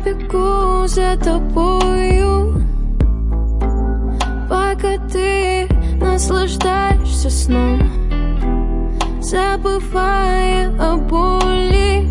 бегу за тобою, пока ты наслаждаешься сном, забывая о боли.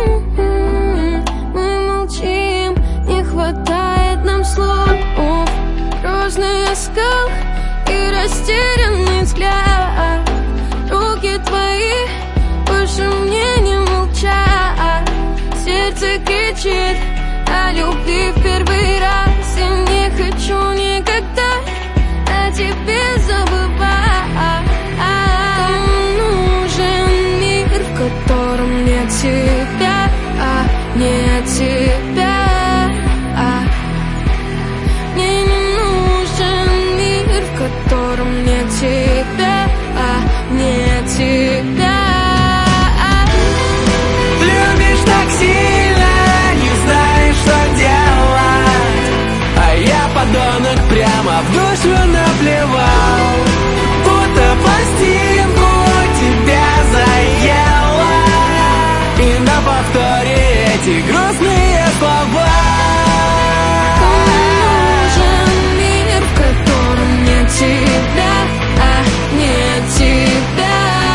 Мы молчим, не хватает нам слов. Грозный оскал и растерянный взгляд. Руки твои больше мне не молчат. Сердце кричит о любви в первый раз. Я не хочу никогда о тебе забывать. Кому нужен мир, в котором нет тебя, нет тебя? Мне не нужен мир, в котором нет тебя, нет тебя. Любишь так сильно, не знаешь, что делать, а я, подонок, прямо в душу наплевал. Будто пластинку тебя заела, и на повторе эти грустные слова. Нужен мир, в котором нет тебя, нет тебя.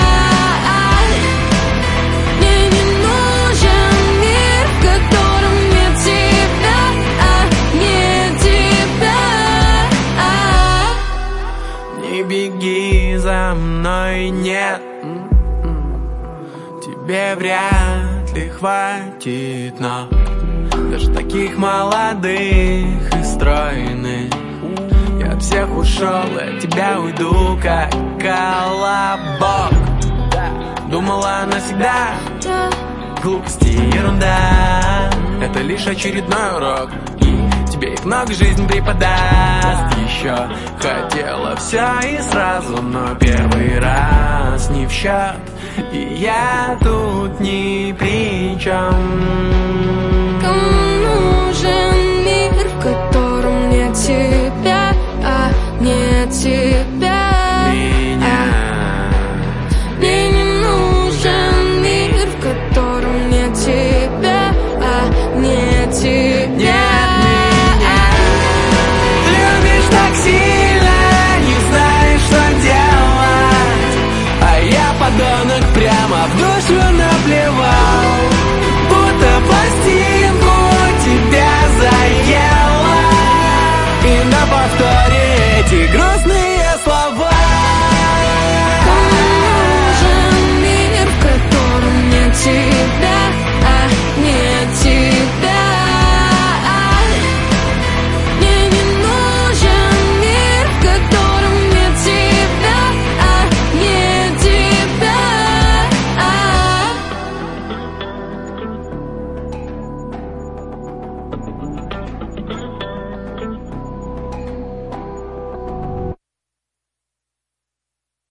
Мне не нужен мир, в котором нет тебя, нет тебя. Не беги за мной, нет, тебе вряд ли хватит, но даже таких молодых и стройных я от всех ушел, и от тебя уйду, как колобок. Думала навсегда, глупости и ерунда, это лишь очередной урок, и тебе их много жизнь преподаст. Еще хотела все и сразу, но первый раз не в счет, и я тут ни при чем. Кому нужен мир, в котором нет тебя, нет тебя? Мне не нужен мир, в котором нет тебя, нет тебя. Нет меня. Любишь так сильно, не знаешь, что делать, а я, подонок, прямо в душу